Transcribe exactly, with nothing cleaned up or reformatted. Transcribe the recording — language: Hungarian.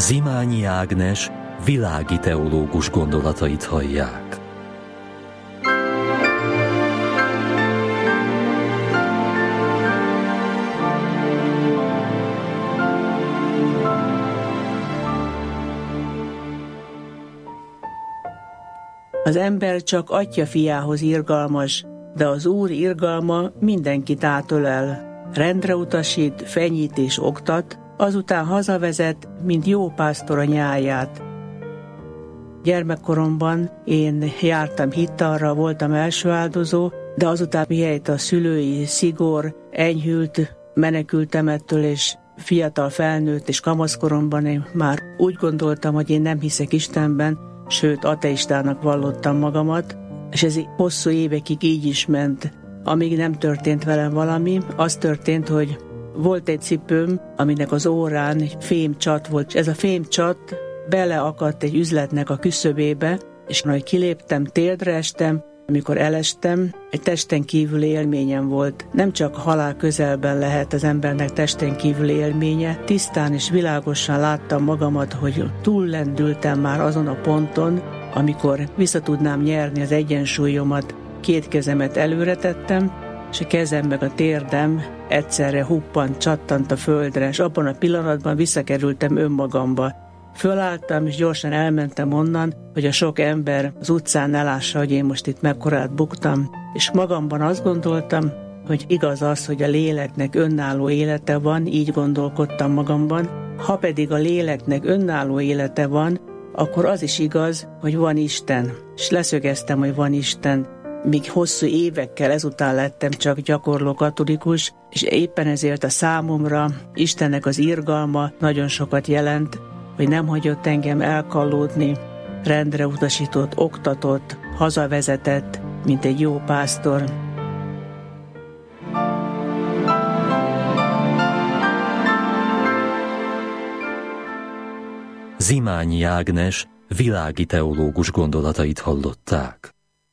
Zimányi Ágnes világi teológus gondolatait hallják. Az ember csak atya fiához irgalmas, de az Úr irgalma mindenkit átölel. Rendre utasít, fenyít és oktat, azután hazavezet, mint jó pásztor a nyáját. Gyermekkoromban én jártam hittalra, voltam első áldozó, de azután mihelyt a szülői szigor enyhült, menekültem ettől, és fiatal felnőtt és kamaszkoromban én már úgy gondoltam, hogy én nem hiszek Istenben, sőt ateistának vallottam magamat, és ez hosszú évekig így is ment. Amíg nem történt velem valami, az történt, hogy volt egy cipőm, aminek az órán egy fémcsat volt, és ez a fémcsat beleakadt egy üzletnek a küszöbébe, és ahogy kiléptem, térdre estem, amikor elestem, egy testen kívüli élményem volt. Nem csak halál közelben lehet az embernek testen kívüli élménye, tisztán és világosan láttam magamat, hogy túllendültem már azon a ponton, amikor vissza tudnám nyerni az egyensúlyomat, két kezemet előre tettem, és a kezem meg a térdem egyszerre huppant, csattant a földre, és abban a pillanatban visszakerültem önmagamba. Fölálltam, és gyorsan elmentem onnan, hogy a sok ember az utcán ne lássa, hogy én most itt mekkorát buktam, és magamban azt gondoltam, hogy igaz az, hogy a léleknek önálló élete van, így gondolkodtam magamban, ha pedig a léleknek önálló élete van, akkor az is igaz, hogy van Isten. És leszögeztem, hogy van Isten, míg hosszú évekkel ezután lettem csak gyakorló katolikus, és éppen ezért a számomra Istennek az irgalma nagyon sokat jelent, hogy nem hagyott engem elkallódni, rendre utasított, oktatott, hazavezetett, mint egy jó pásztor. Zimányi Ágnes világi teológus gondolatait hallották.